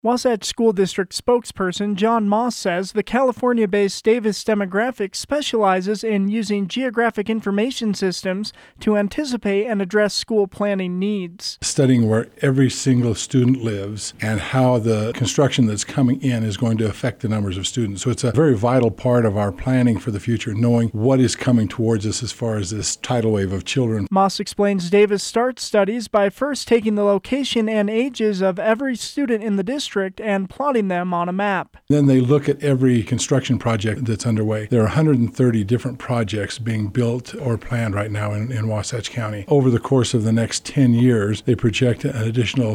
Wasatch School District spokesperson John Moss says the California-based Davis Demographics specializes in using geographic information systems to anticipate and address school planning needs. Studying where every single student lives and how the construction that's coming in is going to affect the numbers of students. So it's a very vital part of our planning for the future, knowing what is coming towards us as far as this tidal wave of children. Moss explains Davis starts studies by first taking the location and ages of every student in the district and plotting them on a map. Then they look at every construction project that's underway. There are 130 different projects being built or planned right now in Wasatch County. Over the course of the next 10 years, they project an additional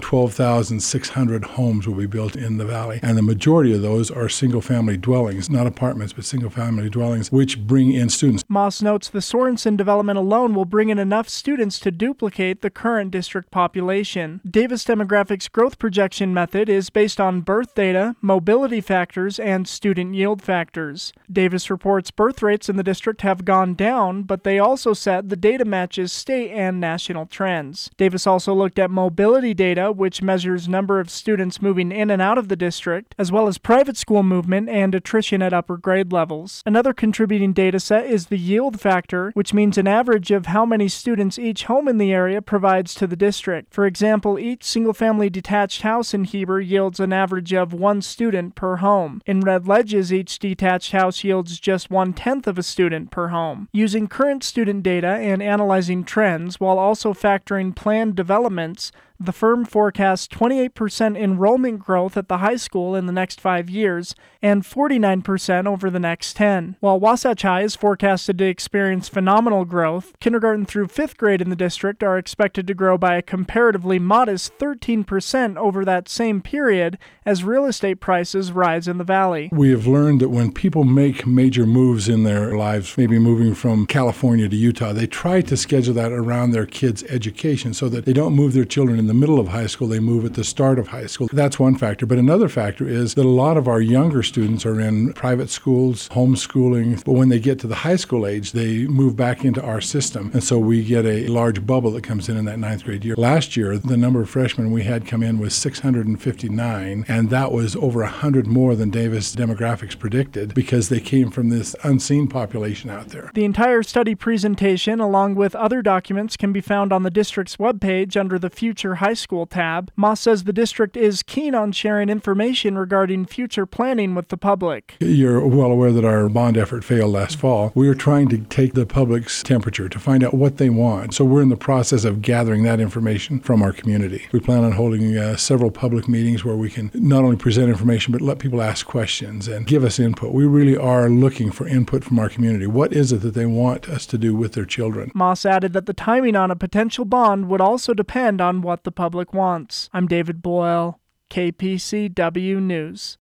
12,600 homes will be built in the valley. And the majority of those are single-family dwellings, not apartments, but single-family dwellings, which bring in students. Moss notes the Sorensen development alone will bring in enough students to duplicate the current district population. Davis Demographics' growth projection method is based on birth data, mobility factors, and student yield factors. Davis reports birth rates in the district have gone down, but they also said the data matches state and national trends. Davis also looked at mobility data, which measures number of students moving in and out of the district, as well as private school movement and attrition at upper grade levels. Another contributing data set is the yield factor, which means an average of how many students each home in the area provides to the district. For example, each single-family detached house in Heber yields an average of 1 student per home. In Red Ledges, each detached house yields just 1/10 of a student per home. Using current student data and analyzing trends while also factoring planned developments, the firm forecasts 28% enrollment growth at the high school in the next 5 years and 49% over the next 10. While Wasatch High is forecasted to experience phenomenal growth, kindergarten through 5th grade in the district are expected to grow by a comparatively modest 13% over that same period as real estate prices rise in the valley. We have learned that when people make major moves in their lives, maybe moving from California to Utah, they try to schedule that around their kids' education so that they don't move their children in the middle of high school, they move at the start of high school. That's one factor. But another factor is that a lot of our younger students are in private schools, homeschooling. But when they get to the high school age, they move back into our system. And so we get a large bubble that comes in that 9th grade year. Last year, the number of freshmen we had come in was 659, and that was over 100 more than Davis Demographics predicted because they came from this unseen population out there. The entire study presentation, along with other documents, can be found on the district's webpage under the Future High School tab. Moss says the district is keen on sharing information regarding future planning with the public. You're well aware that our bond effort failed last fall. We were trying to take the public's temperature to find out what they want. So we're in the process of gathering that information from our community. We plan on holding several public meetings where we can not only present information but let people ask questions and give us input. We really are looking for input from our community. What is it that they want us to do with their children? Moss added that the timing on a potential bond would also depend on what the public wants. I'm David Boyle, KPCW News.